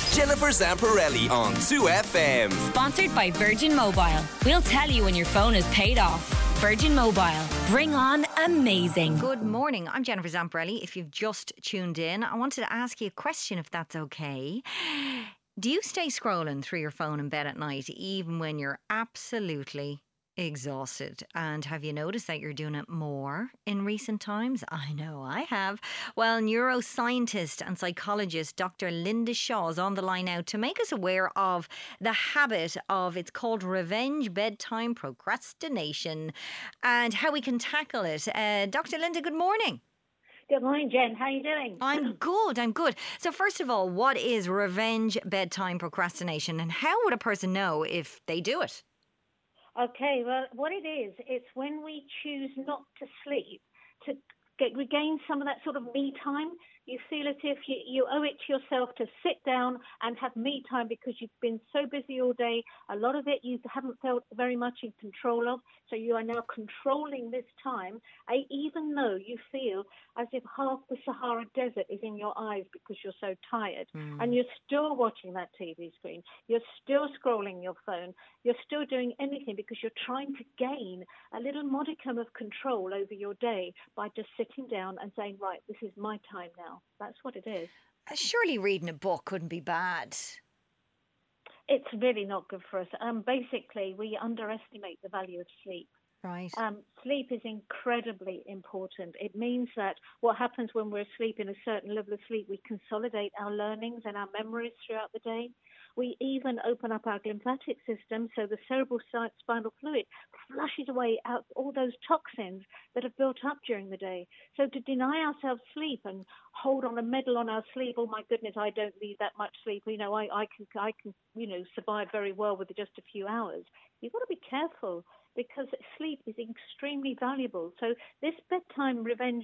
Jennifer Zamparelli on 2FM. Sponsored by Virgin Mobile. We'll tell you when your phone is paid off. Virgin Mobile. Bring on amazing. Good morning. I'm Jennifer Zamparelli. If you've just tuned in, I wanted to ask you a question, if that's okay. Do you stay scrolling through your phone in bed at night, even when you're absolutely exhausted? And have you noticed that you're doing it more in recent times? I know I have. Well, neuroscientist and psychologist Dr. Linda Shaw is on the line now to make us aware of the habit of, it's called revenge bedtime procrastination, and how we can tackle it. Dr. Linda, good morning. Good morning, Jen. How are you doing? I'm good. So first of all, what is revenge bedtime procrastination, and how would a person know if they do it? Okay, well, what it is, it's when we choose not to sleep to regain some of that sort of me time. You feel as if you owe it to yourself to sit down and have me time because you've been so busy all day. A lot of it you haven't felt very much in control of. So you are now controlling this time, even though you feel as if half the Sahara Desert is in your eyes because you're so tired. And you're still watching that TV screen. You're still scrolling your phone. You're still doing anything because you're trying to gain a little modicum of control over your day by just sitting down and saying, right, this is my time now. That's what it is. Surely reading a book couldn't be bad. It's really not good for us. Basically, we underestimate the value of sleep. Right. Sleep is incredibly important. It means that what happens when we're asleep, in a certain level of sleep, we consolidate our learnings and our memories throughout the day. We even open up our lymphatic system so the cerebral spinal fluid flushes away out all those toxins that have built up during the day. So to deny ourselves sleep and hold on a medal on our sleep, oh my goodness, I don't need that much sleep. You know, I can survive very well with just a few hours. You've got to be careful, because sleep is extremely valuable. So this revenge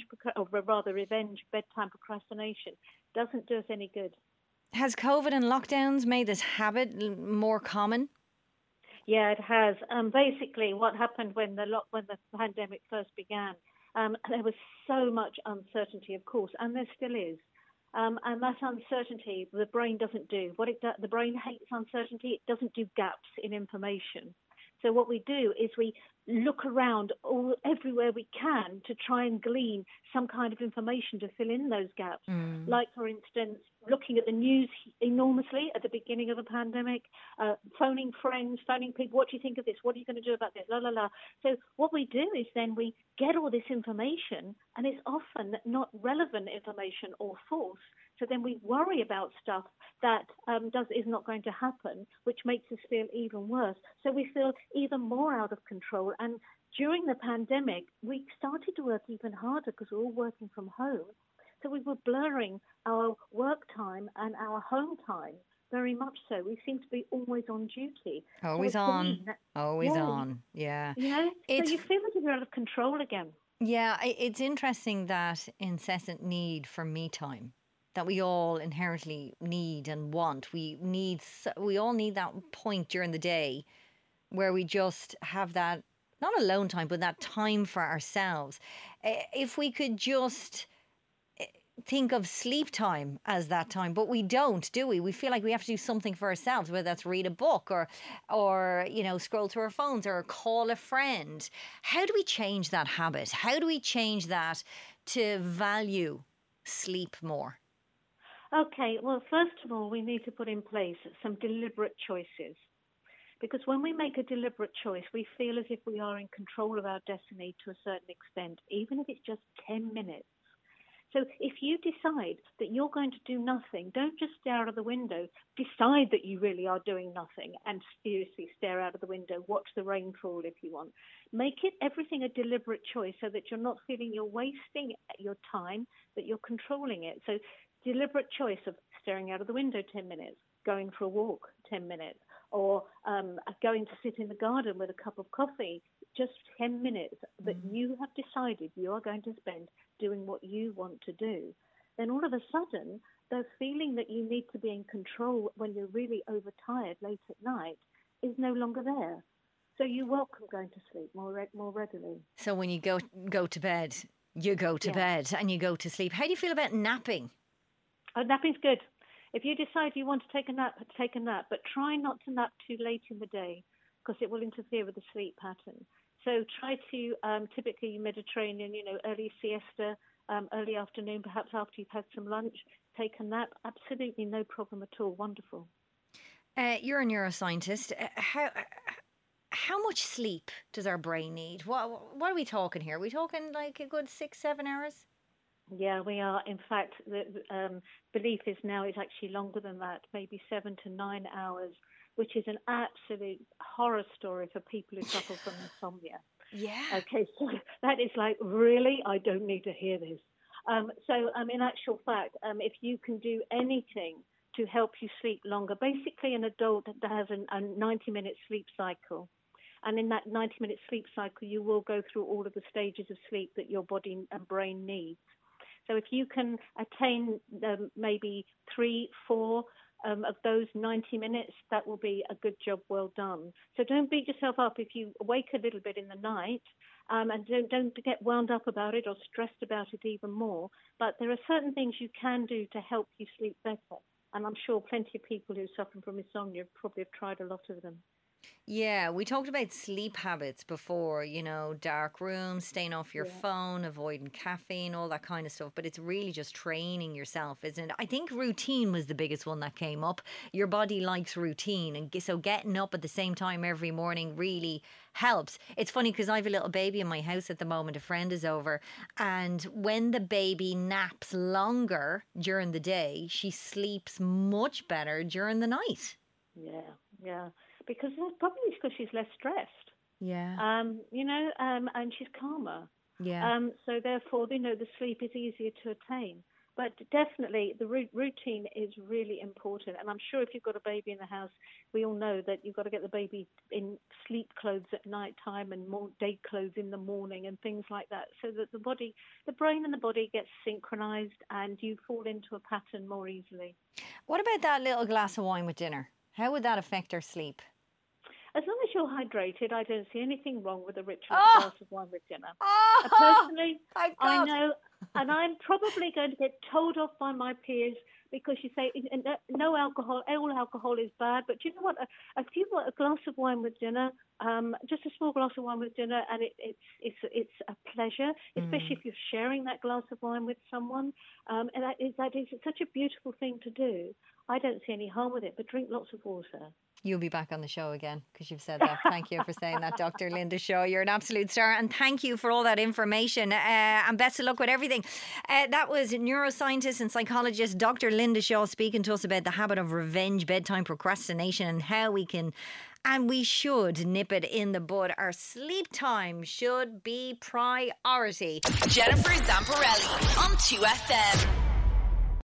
bedtime procrastination doesn't do us any good. Has COVID and lockdowns made this habit more common? Yeah, it has. Basically, what happened when the pandemic first began, there was so much uncertainty, of course, and there still is. And that uncertainty, the brain doesn't do. The brain hates uncertainty. It doesn't do gaps in information. So what we do is we look around everywhere we can to try and glean some kind of information to fill in those gaps. Like, for instance, looking at the news enormously at the beginning of the pandemic, phoning friends, phoning people, what do you think of this? What are you going to do about this? La, la, la. So what we do is then we get all this information, and it's often not relevant information or false. So then we worry about stuff that is not going to happen, which makes us feel even worse. So we feel even more out of control. And during the pandemic, we started to work even harder because we're all working from home. So we were blurring our work time and our home time very much so. We seem to be always on duty. Always on. Yeah. You know, so you feel like you're out of control again. Yeah, it's interesting, that incessant need for me time that we all inherently need and want. We all need that point during the day where we just have that, not alone time, but that time for ourselves. If we could just think of sleep time as that time, but we don't, do we? We feel like we have to do something for ourselves, whether that's read a book or scroll through our phones or call a friend. How do we change that habit? How do we change that to value sleep more? Okay, well, first of all, we need to put in place some deliberate choices. Because when we make a deliberate choice, we feel as if we are in control of our destiny to a certain extent, even if it's just 10 minutes. So if you decide that you're going to do nothing, don't just stare out of the window. Decide that you really are doing nothing and seriously stare out of the window. Watch the rain fall if you want. Make everything a deliberate choice so that you're not feeling you're wasting your time, that you're controlling it. So deliberate choice of staring out of the window 10 minutes, going for a walk 10 minutes, or going to sit in the garden with a cup of coffee, just 10 minutes that you have decided you are going to spend doing what you want to do. Then all of a sudden, the feeling that you need to be in control when you're really overtired late at night is no longer there. So you welcome going to sleep more readily. So when you go to bed, you go to bed and you go to sleep. How do you feel about napping? Napping's good. If you decide you want to take a nap, but try not to nap too late in the day because it will interfere with the sleep pattern. So try to, typically Mediterranean, early siesta, early afternoon, perhaps after you've had some lunch, take a nap. Absolutely no problem at all. Wonderful. You're a neuroscientist. How much sleep does our brain need? What are we talking here? Are we talking like a good 6-7 hours? Yeah, we are. In fact, the belief is now it's actually longer than that, maybe 7 to 9 hours, which is an absolute horror story for people who suffer from insomnia. Yeah. Okay, so that is like, really? I don't need to hear this. In actual fact, if you can do anything to help you sleep longer, basically an adult that has a 90-minute sleep cycle. And in that 90-minute sleep cycle, you will go through all of the stages of sleep that your body and brain needs. So if you can attain maybe 3-4 of those 90 minutes, that will be a good job well done. So don't beat yourself up if you wake a little bit in the night, and don't get wound up about it or stressed about it even more. But there are certain things you can do to help you sleep better. And I'm sure plenty of people who suffer from insomnia probably have tried a lot of them. Yeah, we talked about sleep habits before, dark rooms, staying off your phone, avoiding caffeine, all that kind of stuff. But it's really just training yourself, isn't it? I think routine was the biggest one that came up. Your body likes routine. And so getting up at the same time every morning really helps. It's funny because I have a little baby in my house at the moment. A friend is over. And when the baby naps longer during the day, she sleeps much better during the night. Yeah. Because she's less stressed. Yeah. And she's calmer. Yeah. So therefore, the sleep is easier to attain. But definitely the routine is really important. And I'm sure if you've got a baby in the house, we all know that you've got to get the baby in sleep clothes at night time and more day clothes in the morning and things like that, so that the brain and the body gets synchronized and you fall into a pattern more easily. What about that little glass of wine with dinner? How would that affect our sleep? As long as you're hydrated, I don't see anything wrong with a ritual glass of wine with dinner. Personally, I know, and I'm probably going to get told off by my peers because you say no alcohol, all alcohol is bad. But do you know what? If you've got a glass of wine with dinner, just a small glass of wine with dinner, and it's a pleasure, especially if you're sharing that glass of wine with someone. And that is such a beautiful thing to do. I don't see any harm with it, but drink lots of water. You'll be back on the show again because you've said that. Thank you for saying that, Dr. Linda Shaw. You're an absolute star, and thank you for all that information, and best of luck with everything. That was neuroscientist and psychologist Dr. Linda Shaw speaking to us about the habit of revenge, bedtime procrastination, and how we can and we should nip it in the bud. Our sleep time should be priority. Jennifer Zamparelli on 2FM.